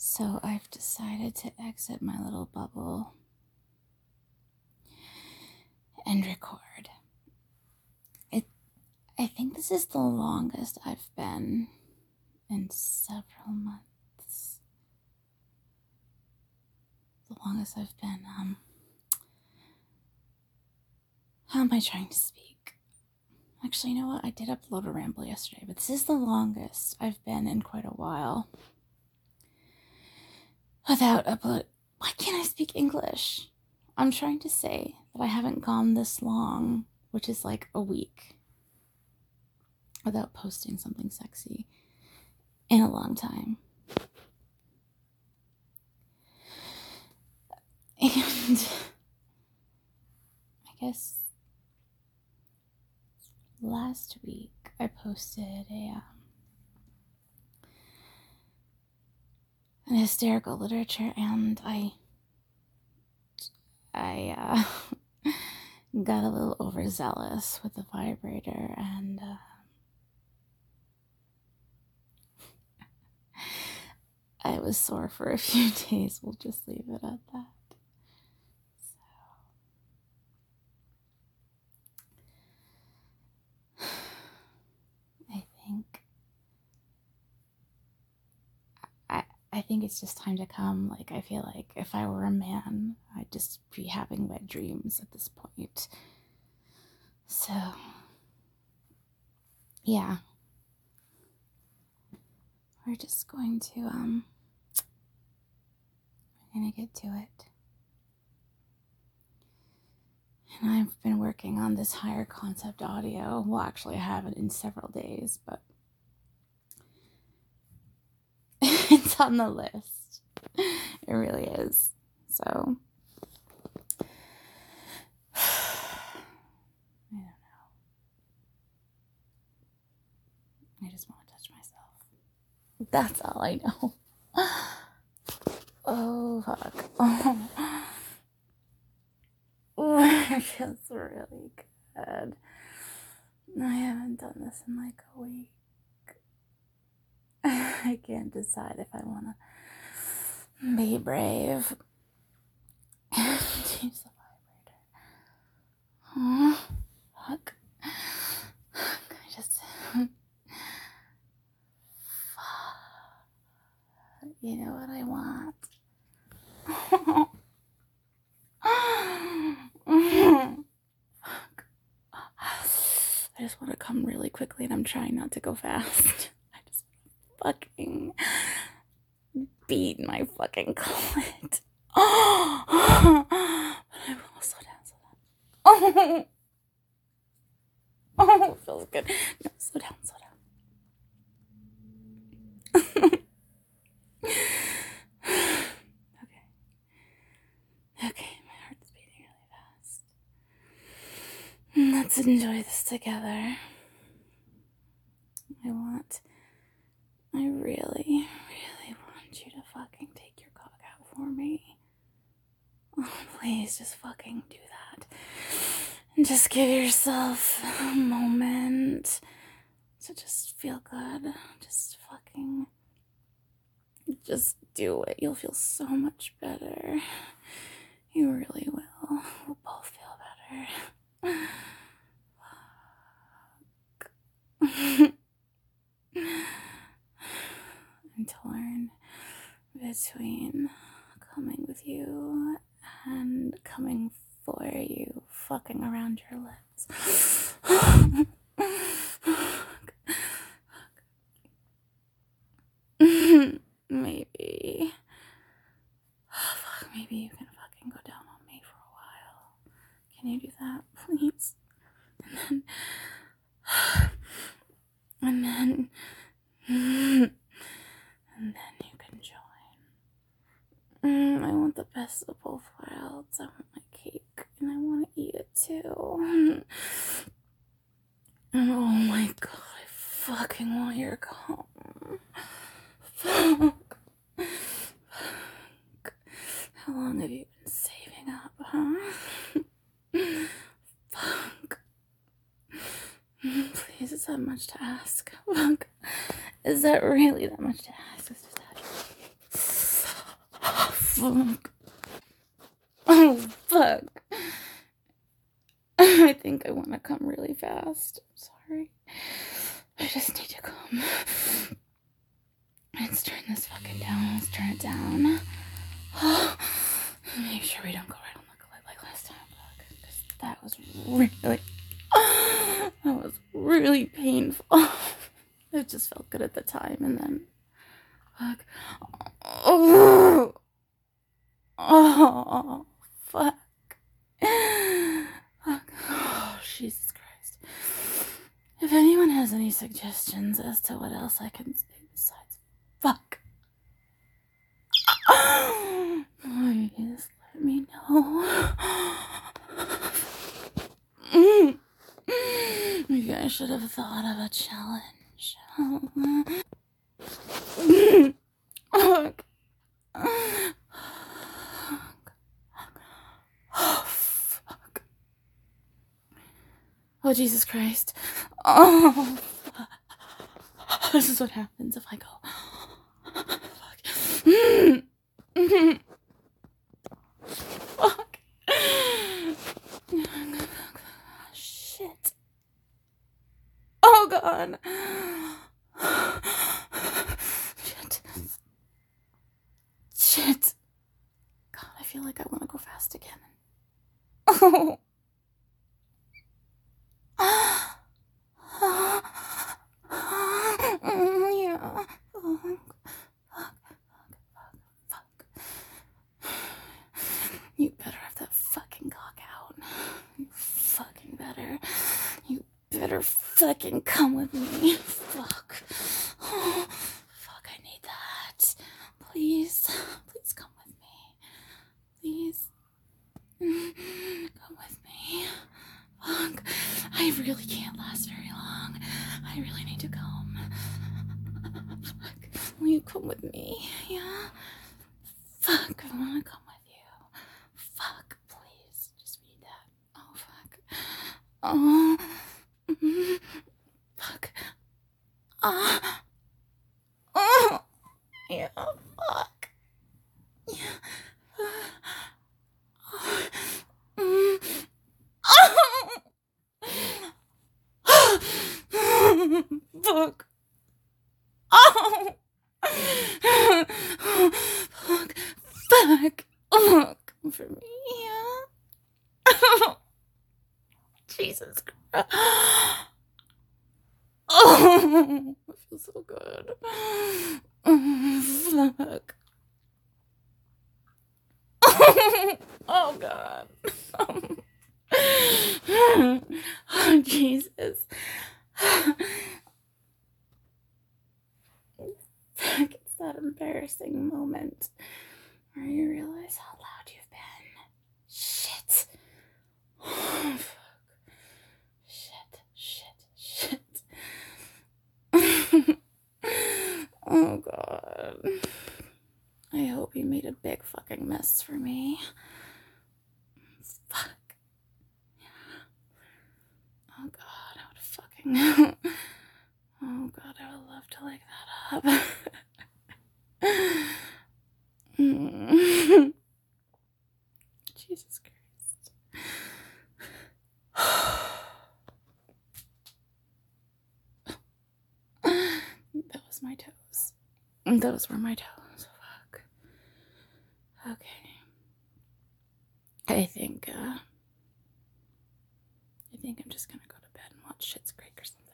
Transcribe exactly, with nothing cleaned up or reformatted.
So I've decided to exit my little bubble and record. It, I think this is the longest I've been in several months. The longest I've been, um, how am I trying to speak? Actually, you know what? I did upload a ramble yesterday, but this is the longest I've been in quite a while without upload. Why can't I speak English? I'm trying to say that I haven't gone this long, which is like a week, without posting something sexy in a long time. And I guess last week I posted a um, an hysterical literature, and I I uh, got a little overzealous with the vibrator, and uh, I was sore for a few days. We'll just leave it at that. So I think I I think it's just time to come. Like, I feel like if I were a man, I'd just be having wet dreams at this point. So yeah, we're just going to um we're gonna get to it. And I've been working on this higher concept audio. Well, actually, I have it in several days, but it's on the list. It really is. So I don't know. I just want to touch myself. That's all I know. Oh, fuck. Oh. It feels really good. I haven't done this in like a week. I can't decide if I want to be brave and use the vibrator. Oh, fuck. I just... You know what I want? I just want to come really quickly, and I'm trying not to go fast. I just fucking beat my fucking clit. But I will slow down, slow down. Oh, oh, it feels good. No, slow down, slow down. Okay. Okay, my heart's beating really fast. Let's enjoy this together. I want, I really, really want you to fucking take your cock out for me. Oh, please, just fucking do that. And just give yourself a moment to just feel good. Just fucking, just do it. You'll feel so much better. You really will. We'll both feel better. I'm torn between coming with you and coming for you, fucking around your lips. Maybe. Oh, fuck, maybe you can fucking go down on me for a while. Can you do that, please? And then... And then... And then you can join. Mm, I want the best of both worlds. I want my cake, and I want to eat it too. And oh my god, I fucking want your cum. Fuck. Fuck. How long have you been saving up, huh? Fuck. Please, is that much to ask? Fuck. Is that really that much to ask? It's just fuck. Oh, fuck. I think I want to come really fast. I'm sorry. I just need to come. Let's turn this fucking down. Let's turn it down. Make sure we don't go right on the clit like last time. Because that was really... That was really painful. It just felt good at the time, and then... Fuck. Oh, oh fuck. Fuck. Oh, Jesus Christ. If anyone has any suggestions as to what else I can say besides fuck, please let me know. Maybe I should have thought of a challenge. Fuck. Oh, fuck. Oh, Jesus Christ. Oh, fuck. This is what happens if I go. Fuck. Fuck. Shit. Oh, God. Shit. Shit. God, I feel like I want to go fast again. Oh. Yeah. Fuck. Fuck. You better have that fucking cock out. You fucking better. You better fucking come with me. Fuck. Oh, fuck, I need that. Please. Please come with me. Please. Come with me. Fuck. I really can't last very long. I really need to come. Fuck. Will you come with me? Yeah? Fuck. I wanna come with you. Fuck. Please. Just read that. Oh, fuck. Oh. Mm-hmm. Fuck. Ah. Oh. Yeah. Fuck. Yeah. Mm. Fuck. Oh. Fuck. Fuck. Oh, come for me. Yeah. Jesus Christ. Oh, I feel so good. Oh, fuck. Oh, God. Oh, Jesus. It's that embarrassing moment where you realize how loud you've been. Shit. Oh, fuck. Shit, shit, shit. Oh, God. I hope you made a big fucking mess for me. Fuck. Oh, God, I would fucking... Oh, God, I would love to like that up. Mm. Jesus Christ. That was my toes. Those were my toes. Fuck. Okay. I think, uh... I think I'm just gonna go to bed and watch Schitt's Creek or something.